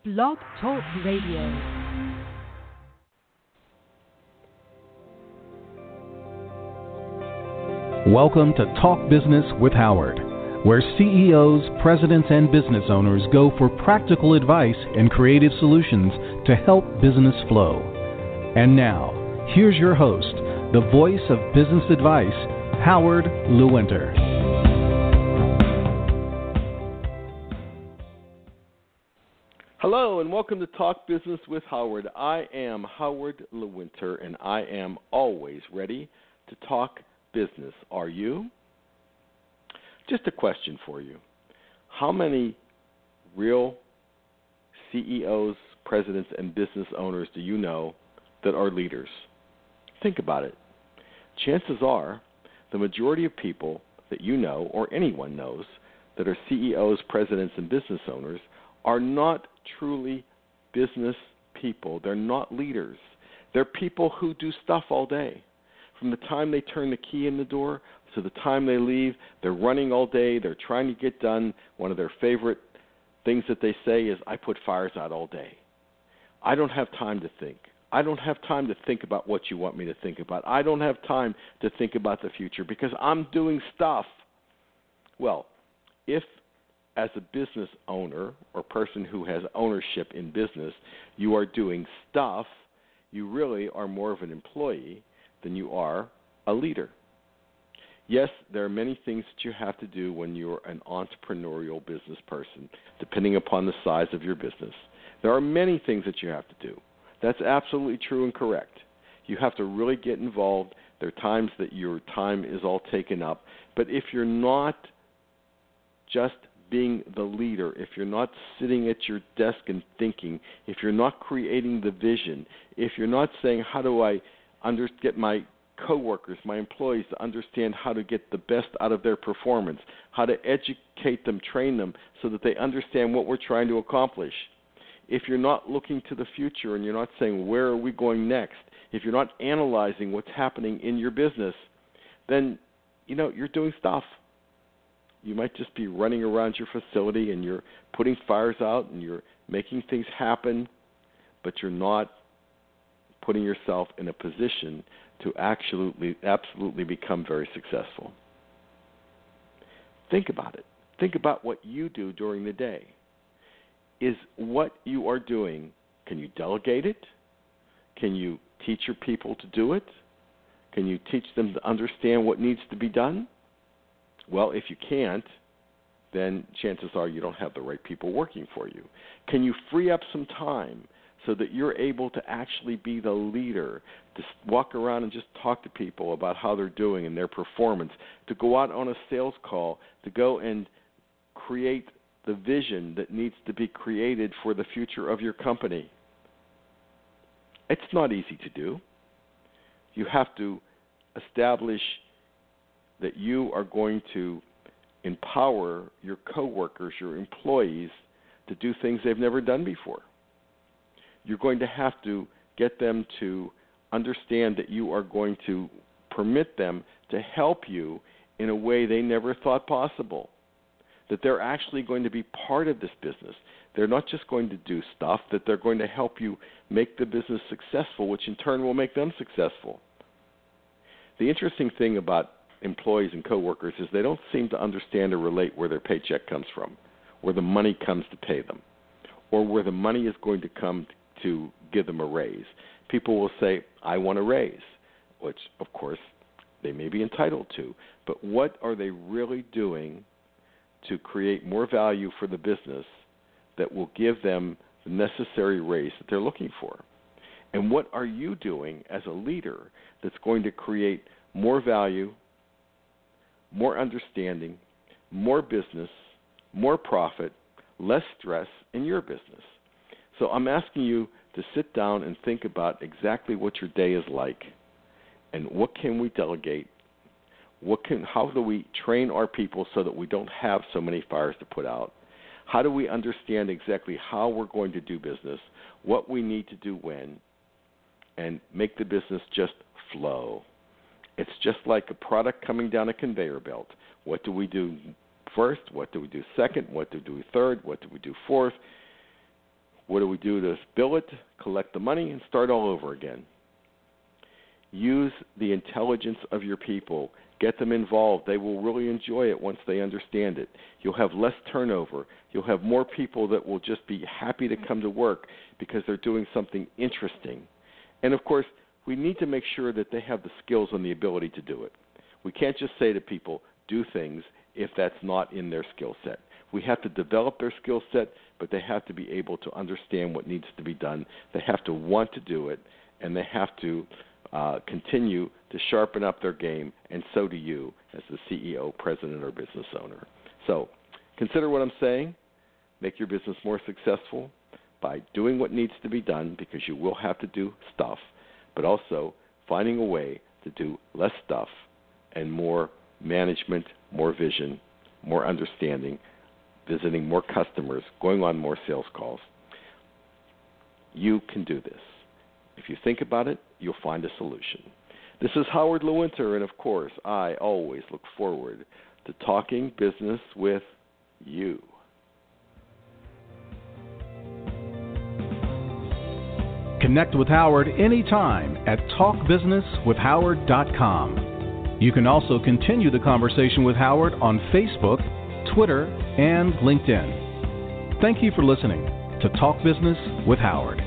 Blog Talk Radio. Welcome to Talk Business with Howard, where CEOs, presidents, and business owners go for practical advice and creative solutions to help business flow. And now, here's your host, the voice of business advice, Howard Lewinter. Hello and welcome to Talk Business with Howard. I am Howard Lewinter and I am always ready to talk business. Are you? Just a question for you. How many real CEOs, presidents, and business owners do you know that are leaders? Think about it. Chances are the majority of people that you know or anyone knows that are CEOs, presidents, and business owners are not truly business people. They're not leaders. They're people who do stuff all day. From the time they turn the key in the door to the time they leave, they're running all day. They're trying to get done. One of their favorite things that they say is, I put fires out all day. I don't have time to think. I don't have time to think about what you want me to think about. I don't have time to think about the future because I'm doing stuff. Well, if as a business owner or person who has ownership in business, you are doing stuff, you really are more of an employee than you are a leader. Yes, there are many things that you have to do when you're an entrepreneurial business person, depending upon the size of your business. There are many things that you have to do. That's absolutely true and correct. You have to really get involved. There are times that your time is all taken up. But if you're not just being the leader, if you're not sitting at your desk and thinking, if you're not creating the vision, if you're not saying, how do I get my coworkers, my employees to understand how to get the best out of their performance, how to educate them, train them so that they understand what we're trying to accomplish. If you're not looking to the future and you're not saying, where are we going next? If you're not analyzing what's happening in your business, then, you're doing stuff. You might just be running around your facility and you're putting fires out and you're making things happen, but you're not putting yourself in a position to absolutely become very successful. Think about it. Think about what you do during the day. Is what you are doing, can you delegate it? Can you teach your people to do it? Can you teach them to understand what needs to be done? Well, if you can't, then chances are you don't have the right people working for you. Can you free up some time so that you're able to actually be the leader, to walk around and just talk to people about how they're doing and their performance, to go out on a sales call, to go and create the vision that needs to be created for the future of your company? It's not easy to do. You have to establish that you are going to empower your coworkers, your employees, to do things they've never done before. You're going to have to get them to understand that you are going to permit them to help you in a way they never thought possible, that they're actually going to be part of this business. They're not just going to do stuff, that they're going to help you make the business successful, which in turn will make them successful. The interesting thing about employees and coworkers is they don't seem to understand or relate where their paycheck comes from, where the money comes to pay them, or where the money is going to come to give them a raise. People will say, I want a raise, which, of course, they may be entitled to. But what are they really doing to create more value for the business that will give them the necessary raise that they're looking for? And what are you doing as a leader that's going to create more value, more understanding, more business, more profit, less stress in your business? So I'm asking you to sit down and think about exactly what your day is like and what can we delegate, how do we train our people so that we don't have so many fires to put out? How do we understand exactly how we're going to do business, what we need to do when, and make the business just flow? It's just like a product coming down a conveyor belt. What do we do first? What do we do second? What do we do third? What do we do fourth? What do we do to bill it, collect the money, and start all over again? Use the intelligence of your people. Get them involved. They will really enjoy it once they understand it. You'll have less turnover. You'll have more people that will just be happy to come to work because they're doing something interesting. And, of course, we need to make sure that they have the skills and the ability to do it. We can't just say to people, do things if that's not in their skill set. We have to develop their skill set, but they have to be able to understand what needs to be done. They have to want to do it, and they have to continue to sharpen up their game, and so do you as the CEO, president, or business owner. So consider what I'm saying. Make your business more successful by doing what needs to be done, because you will have to do stuff, but also finding a way to do less stuff and more management, more vision, more understanding, visiting more customers, going on more sales calls. You can do this. If you think about it, you'll find a solution. This is Howard Lewinter, and of course, I always look forward to talking business with you. Connect with Howard anytime at talkbusinesswithhoward.com. You can also continue the conversation with Howard on Facebook, Twitter, and LinkedIn. Thank you for listening to Talk Business with Howard.